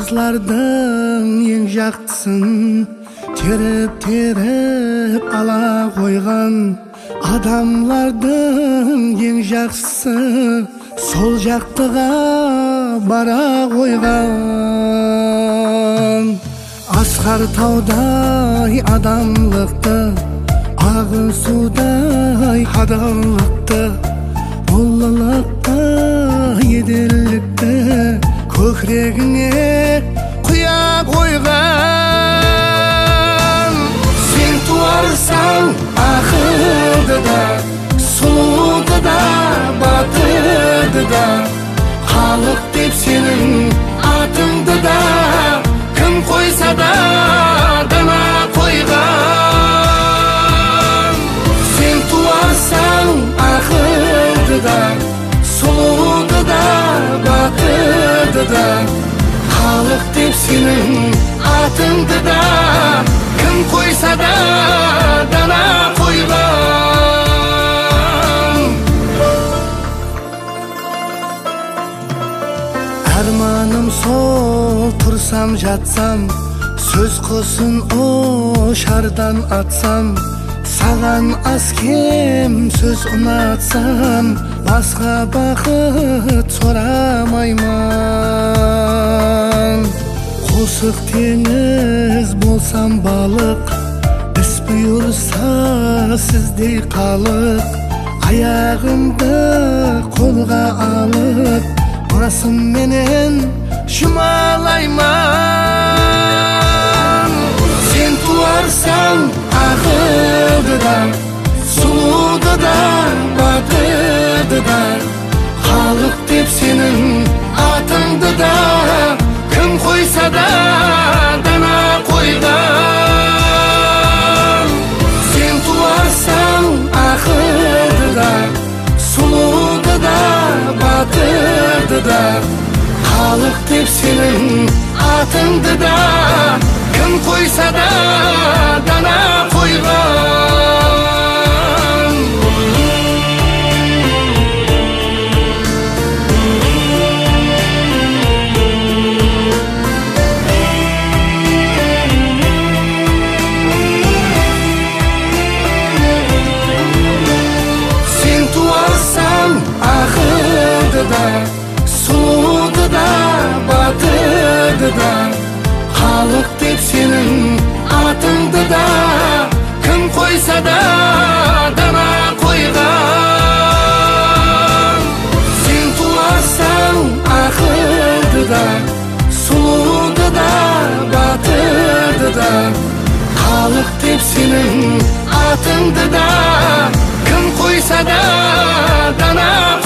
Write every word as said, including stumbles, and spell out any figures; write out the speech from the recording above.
Кызлардын эң жактысын тереп-тереп ала койгон, адамлардын эң жакшысы сол жактыга бара койгон. Асқар таудай адамлыкты, агы судай адаллыкты, уллулукты, эделикти көкрегиңе куя койгон. Сен туарсаң акылды да, сулууду да, батырды да, халық деп сенің атыңды да кім қойса да дана қойған. Сен туарсаң ақылды да, сұлуды да, батырды да, халық деп сенің атыңды да кім қойса да дана қойған. Арманым сол турсам жатсам, сөз қосын о шардан атсам, саған аз кем сөз ұнатсам, басқа бақыт сорамайман. Қосық теңіз болсам балық, іс бұйырса сіздей қалық, аяғымды қолға алып басым менен жұмалайман. Сен туарсаң ақылды да, сұлуды да, батырды да, халық деп сенің атыңды да кім қойса да дана қойған. Сен туарсаң ақылды да, сұлуды да, батырды да, халық деп сенің атыңды да кім қойса да дана қойған. Сен туарсаң ақылды да, сұлуды да, батырды да, халық деп сенің атыңды да кім қойса да дана қойған. Сен туарсаң ақылды да, сұлуды да, батырды да, халық деп сенің атыңды да кім қойса да дана